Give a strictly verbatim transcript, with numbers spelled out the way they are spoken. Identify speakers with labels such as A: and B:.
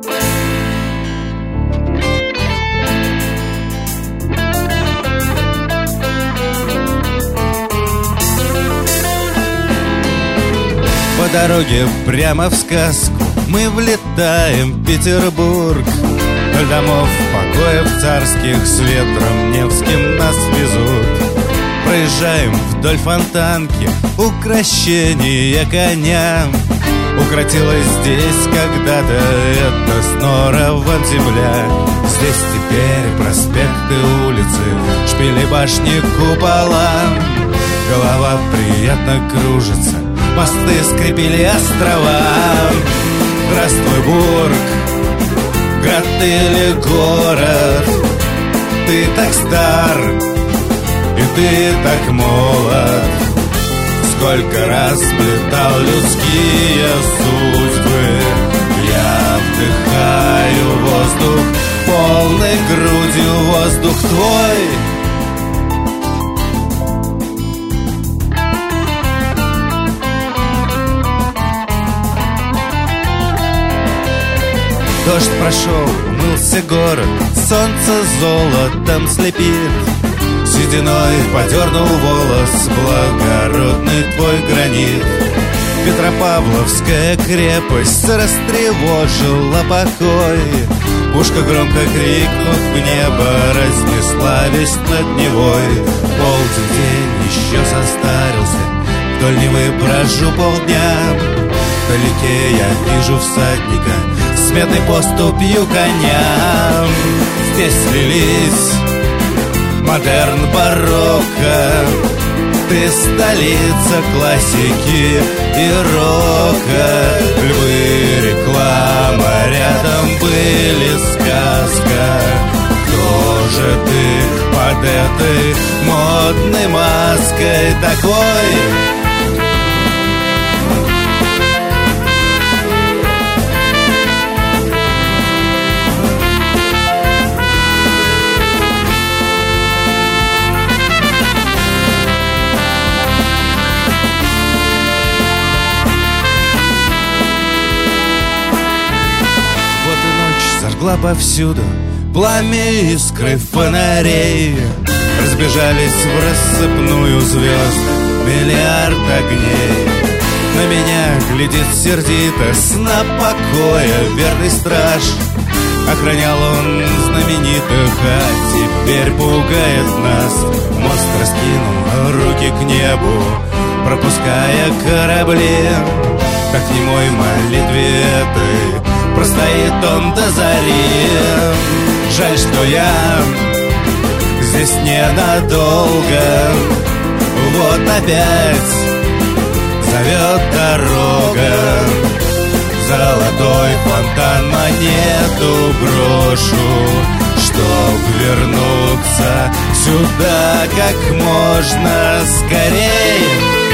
A: По дороге прямо в сказку мы влетаем в Петербург. Вдоль домов, покоев царских с ветром Невским нас везут. Проезжаем вдоль Фонтанки, укрощение коня. Укротилась здесь когда-то эта снорова земля. Здесь теперь проспекты, улицы, шпили, башни, купола. Голова приятно кружится, мосты скрипели острова. Здравствуй, Бург, град или город. Ты так стар, и ты так молод. Сколько раз сплетал людские судьбы. Я вдыхаю воздух, полной грудью воздух твой. Дождь прошел, умылся город, солнце золотом слепит. Сединой подернул волос благородный твой гранит. Петропавловская крепость растревожила покой. Пушка, громко крикнув в небо, разнесла весть над Невой. Полдень день еще состарился, вдоль Невы брожу полдня. Вдалеке я вижу всадника с медной поступью коня. Здесь слились модерн, барокко. Ты столица классики и рока. Львы, реклама, рядом были сказка. Кто же ты под этой модной маской такой? Повсюду пламя, искры фонарей. Разбежались в рассыпную звезд миллиард огней. На меня глядит сердито, сна покоя верный страж. Охранял он знаменитых, а теперь пугает нас. Мост раскинул руки к небу, пропуская корабли. Так немой молитве этой простоит он до зари. Жаль, что я здесь ненадолго. Вот опять зовет дорога. Золотой фонтан монету брошу, чтоб вернуться сюда как можно скорее.